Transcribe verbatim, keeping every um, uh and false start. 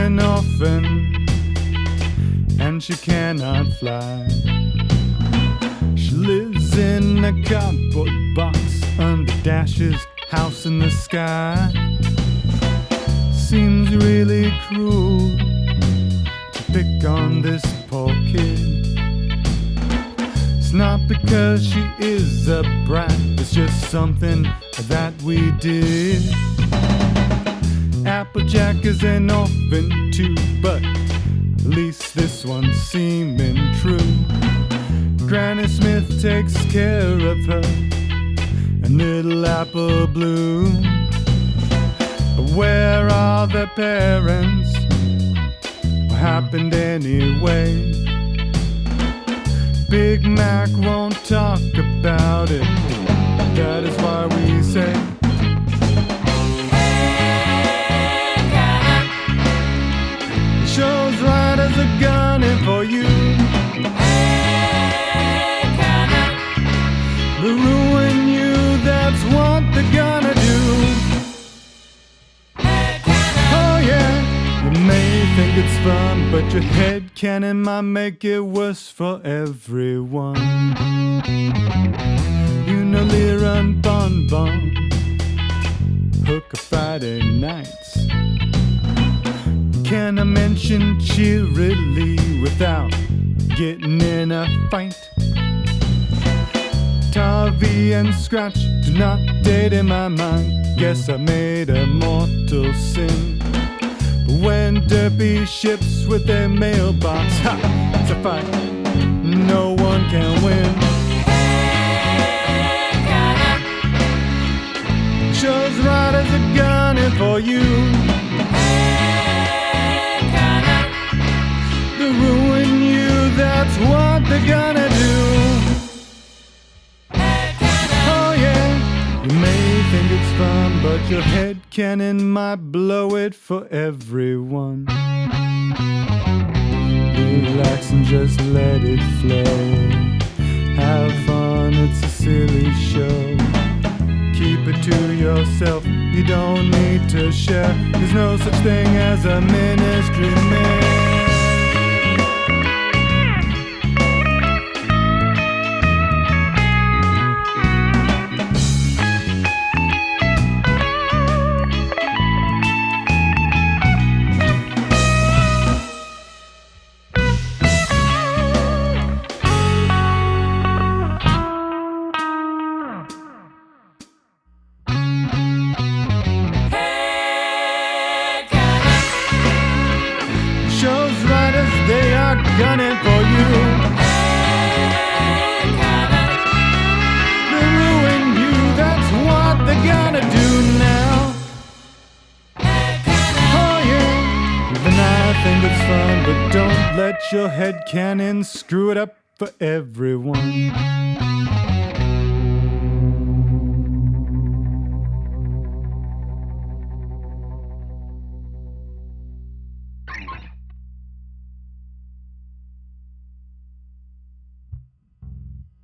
an orphan, and she cannot fly. She lives in a cardboard box under Dash's house in the sky. Seems really cruel to pick on this poor kid. It's not because she is a brat, it's just something that we did. Applejack is an orphan too, but at least this one's seeming true. Granny Smith takes care of her and little Apple Bloom. But where are their parents? What happened anyway? Big Mac won't talk about it. That is why we say, Hey, cat. show's right as a gunning for you. Hey, cat. They ruin you, that's what they're gonna do. Hey, cat. Oh yeah. You may think it's fun, but your head cannon might make it worse for everyone. You know Lyra and Bon Bon hook a Friday nights. Can I mention cheerily without getting in a fight? Tarvey and Scratch do not date in my mind. Guess I made a mortal sin. But when Derpy ships with their mailbox, ha! It's a fight no one can win. Hey, cat. Show's right as a gunning for you. Hey, cat. They ruin you, that's what they're gonna do. Hey, cat. Oh yeah, you may think it's fun, but your head cannon might blow it for everyone. Relax and just let it flow. Have fun, it's a silly show. Keep it to yourself, you don't need to share. There's no such thing as a ministry man. Show's right as they are gunning for you. Hey, cat. They ruin you, that's what they're gonna do now. Hey, cat. Oh yeah, even I think it's fun, but don't let your head cannon screw it up for everyone.